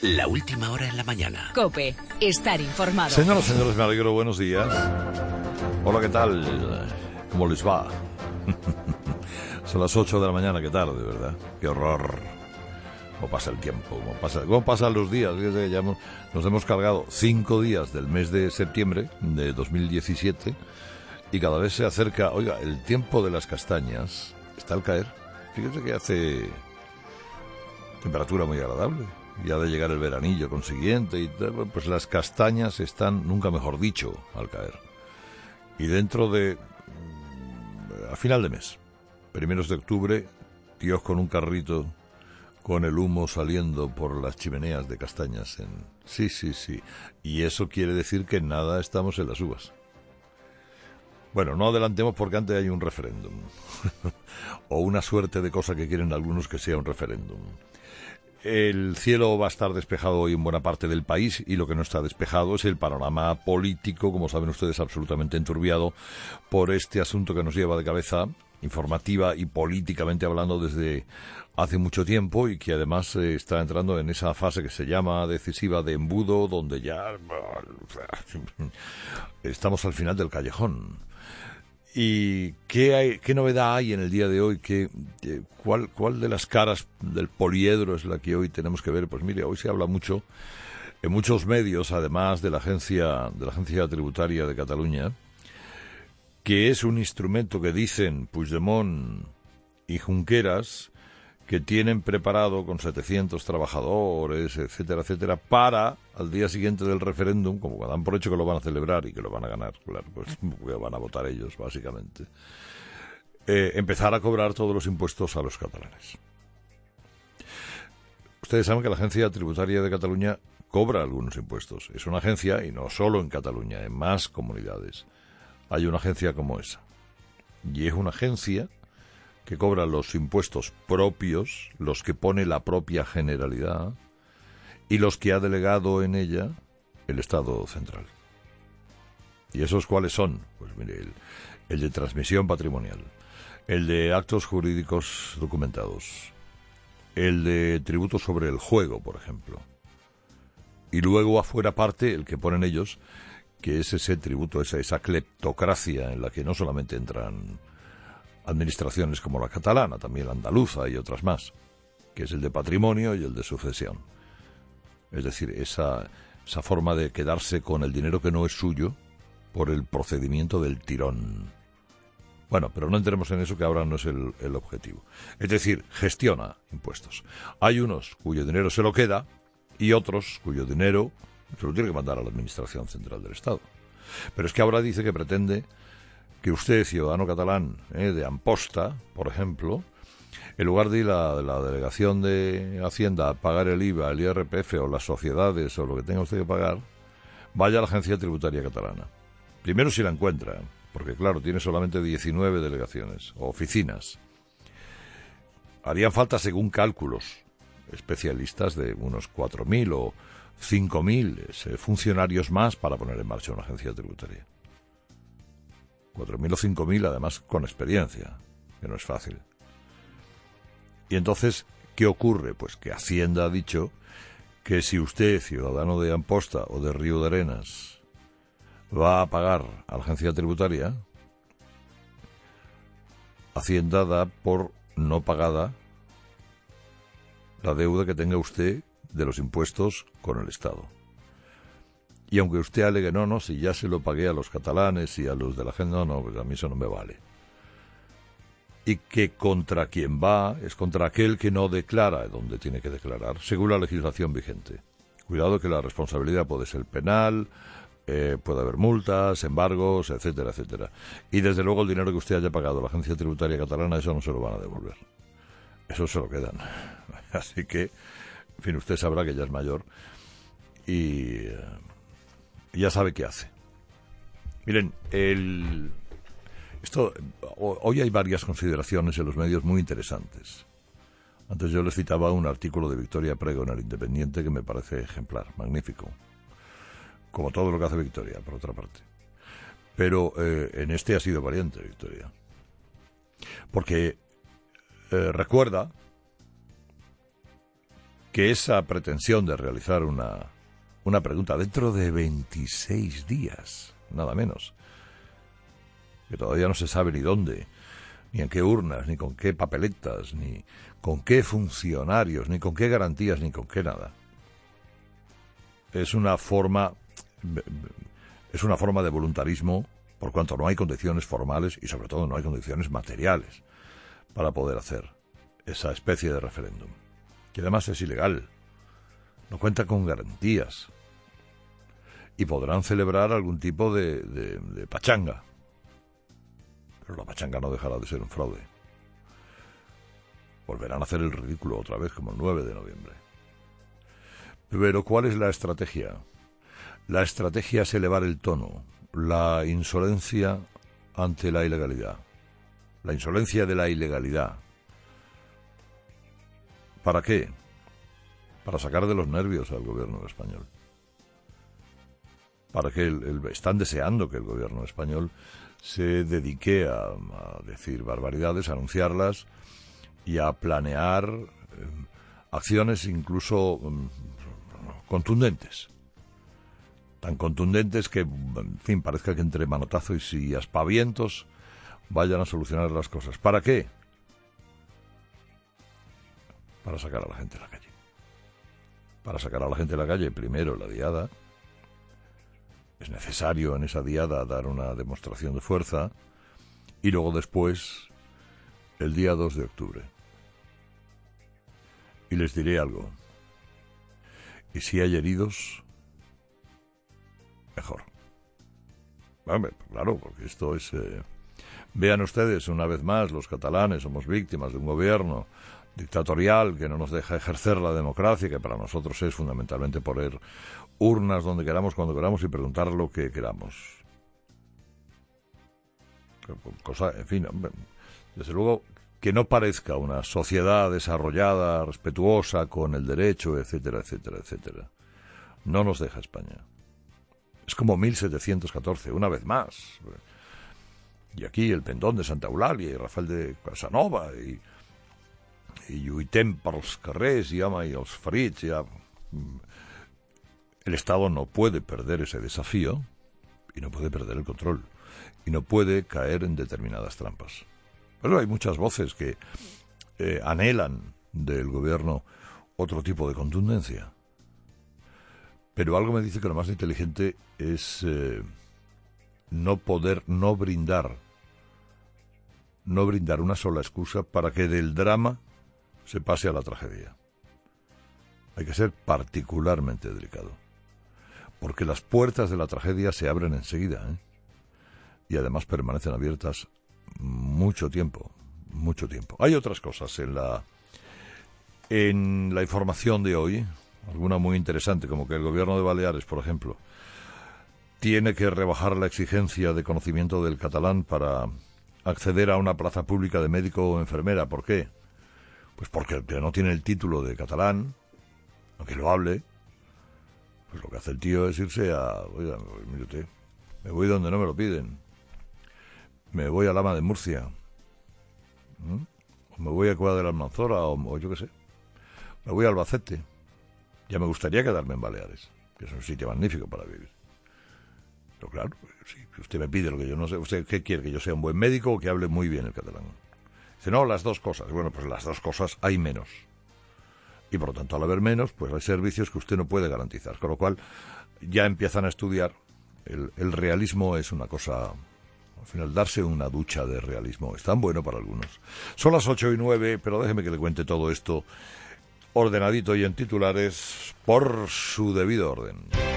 La última hora en la mañana. COPE. Estar informado. Señoras y señores, me alegro. Buenos días. Hola, ¿qué tal? ¿Cómo les va? Son las 8 de la mañana, qué tarde, ¿verdad? Qué horror. ¿Cómo pasa el tiempo? ¿Cómo pasan los días? Fíjate, ya nos hemos cargado 5 días del mes de septiembre de 2017 y cada vez se acerca, oiga, el tiempo de las castañas está al caer. Fíjese que hace temperatura muy agradable. Ya de llegar el veranillo consiguiente y tal, pues las castañas están, nunca mejor dicho, al caer. Y dentro de, a final de mes, primeros de octubre, tíos con un carrito con el humo saliendo por las chimeneas de castañas. Sí. Y eso quiere decir que nada estamos en las uvas. Bueno, no adelantemos porque antes hay un referéndum. O una suerte de cosa que quieren algunos que sea un referéndum. El cielo va a estar despejado hoy en buena parte del país y lo que no está despejado es el panorama político, como saben ustedes, absolutamente enturbiado por este asunto que nos lleva de cabeza, informativa y políticamente hablando desde hace mucho tiempo y que además está entrando en esa fase que se llama decisiva de embudo, donde ya estamos al final del callejón. ¿Y qué novedad hay en el día de hoy? ¿Cuál de las caras del poliedro es la que hoy tenemos que ver? Pues mire, hoy se habla mucho en muchos medios, además de la agencia tributaria de Cataluña, que es un instrumento que dicen Puigdemont y Junqueras que tienen preparado con 700 trabajadores, etcétera, para al día siguiente del referéndum, como dan por hecho que lo van a celebrar y que lo van a ganar, claro, pues que van a votar ellos, básicamente, empezar a cobrar todos los impuestos a los catalanes. Ustedes saben que la Agencia Tributaria de Cataluña cobra algunos impuestos. Es una agencia, y no solo en Cataluña, en más comunidades hay una agencia como esa. Y es una agencia que cobra los impuestos propios, los que pone la propia Generalidad y los que ha delegado en ella el Estado central. ¿Y esos cuáles son? Pues mire, el de transmisión patrimonial, el de actos jurídicos documentados, el de tributo sobre el juego, por ejemplo. Y luego afuera parte el que ponen ellos, que es ese tributo, esa cleptocracia en la que no solamente entran administraciones como la catalana, también la andaluza y otras más, que es el de patrimonio y el de sucesión. Es decir, esa forma de quedarse con el dinero que no es suyo por el procedimiento del tirón. Bueno, pero no entremos en eso, que ahora no es el objetivo. Es decir, gestiona impuestos. Hay unos cuyo dinero se lo queda y otros cuyo dinero se lo tiene que mandar a la Administración Central del Estado. Pero es que ahora dice que pretende que usted, ciudadano catalán, de Amposta, por ejemplo, en lugar de ir a la delegación de Hacienda a pagar el IVA, el IRPF o las sociedades o lo que tenga usted que pagar, vaya a la Agencia Tributaria Catalana. Primero si la encuentra, porque claro, tiene solamente 19 delegaciones o oficinas. Harían falta, según cálculos especialistas, de unos 4.000 o 5.000 funcionarios más para poner en marcha una agencia tributaria. 4.000 o 5.000, además, con experiencia, que no es fácil. Y entonces, ¿qué ocurre? Pues que Hacienda ha dicho que si usted, ciudadano de Amposta o de Río de Arenas, va a pagar a la agencia tributaria, Hacienda da por no pagada la deuda que tenga usted de los impuestos con el Estado. Y aunque usted alegue, no, si ya se lo pagué a los catalanes y a los de la gente, no, pues a mí eso no me vale. Y que contra quien va es contra aquel que no declara donde tiene que declarar, según la legislación vigente. Cuidado, que la responsabilidad puede ser penal, puede haber multas, embargos, etcétera. Y desde luego el dinero que usted haya pagado a la Agencia Tributaria Catalana, eso no se lo van a devolver. Eso se lo quedan. Así que, en fin, usted sabrá que ya es mayor y ya sabe qué hace. Miren, hoy hay varias consideraciones en los medios muy interesantes. Antes yo les citaba un artículo de Victoria Prego en El Independiente que me parece ejemplar, magnífico. Como todo lo que hace Victoria, por otra parte. Pero en este ha sido valiente Victoria. Porque recuerda que esa pretensión de realizar una pregunta dentro de 26 días, nada menos, que todavía no se sabe ni dónde, ni en qué urnas, ni con qué papeletas, ni con qué funcionarios, ni con qué garantías, ni con qué nada. Es una forma de voluntarismo, por cuanto no hay condiciones formales y sobre todo no hay condiciones materiales para poder hacer esa especie de referéndum, que además es ilegal, no cuenta con garantías, y podrán celebrar algún tipo de pachanga, pero la pachanga no dejará de ser un fraude. Volverán a hacer el ridículo otra vez como el 9 de noviembre. Pero ¿cuál es la estrategia? La estrategia es elevar el tono, la insolencia ante la ilegalidad, la insolencia de la ilegalidad. ¿Para qué? Para sacar de los nervios al gobierno español. Para que están deseando que el gobierno español se dedique a decir barbaridades, a anunciarlas y a planear acciones incluso contundentes. Tan contundentes que, en fin, parezca que entre manotazos y aspavientos vayan a solucionar las cosas. ¿Para qué? Para sacar a la gente a la calle. Para sacar a la gente a la calle, primero la diada. Es necesario en esa diada dar una demostración de fuerza. Y luego después, el día 2 de octubre. Y les diré algo. Y si hay heridos, mejor. Claro, porque esto es... Vean ustedes, una vez más, los catalanes somos víctimas de un gobierno dictatorial que no nos deja ejercer la democracia, que para nosotros es fundamentalmente poner urnas donde queramos, cuando queramos y preguntar lo que queramos. Cosa, en fin, desde luego que no parezca una sociedad desarrollada, respetuosa con el derecho, etcétera, etcétera, etcétera. No nos deja España. Es como 1714, una vez más. Y aquí el pendón de Santa Eulalia y Rafael de Casanova y lluitem pels carrers i els ferits. El Estado no puede perder ese desafío y no puede perder el control y no puede caer en determinadas trampas. Pero hay muchas voces que anhelan del gobierno otro tipo de contundencia. Pero algo me dice que lo más inteligente es no brindar una sola excusa para que del drama se pase a la tragedia. Hay que ser particularmente delicado, porque las puertas de la tragedia se abren enseguida, y además permanecen abiertas mucho tiempo. Hay otras cosas en la información de hoy, alguna muy interesante, como que el gobierno de Baleares, por ejemplo, tiene que rebajar la exigencia de conocimiento del catalán para acceder a una plaza pública de médico o enfermera. ¿Por qué? Pues porque el que no tiene el título de catalán, aunque lo hable, pues lo que hace el tío es irse a... Oiga, mire usted, me voy donde no me lo piden. Me voy a Lama de Murcia. O me voy a Cueva de la Almanzora, o yo qué sé. Me voy a Albacete. Ya me gustaría quedarme en Baleares, que es un sitio magnífico para vivir. Pero claro, si usted me pide lo que yo no sé, ¿usted qué quiere? ¿Que yo sea un buen médico o que hable muy bien el catalán? Dice, no, las dos cosas. Bueno, pues las dos cosas hay menos. Y por lo tanto, al haber menos, pues hay servicios que usted no puede garantizar. Con lo cual, ya empiezan a estudiar. El realismo es una cosa... Al final, darse una ducha de realismo es tan bueno para algunos. Son las 8:09, pero déjeme que le cuente todo esto ordenadito y en titulares por su debido orden.